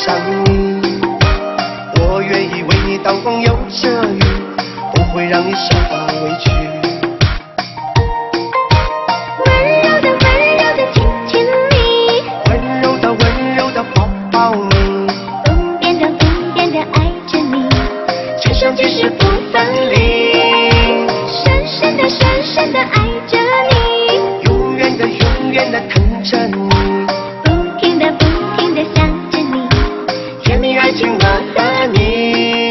上你。我愿意为你挡风又遮雨，不会让你受到委屈。 温柔的温柔的亲亲你， 温柔的温柔的抱抱你， 疯癫的疯癫的爱着你， 今生今世不分离， 深深的深深的爱着你， 永远的永远的疼着你， 不停的不停的想着你， 甜蜜爱情我和你，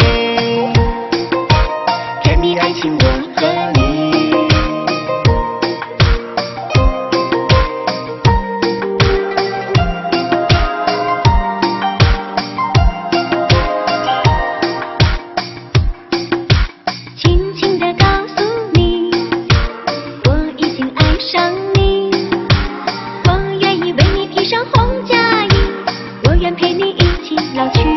甜蜜爱情我和你。 轻轻地告诉你，我已经爱上你，我愿意为你披上红嫁衣，我愿陪你一起老去。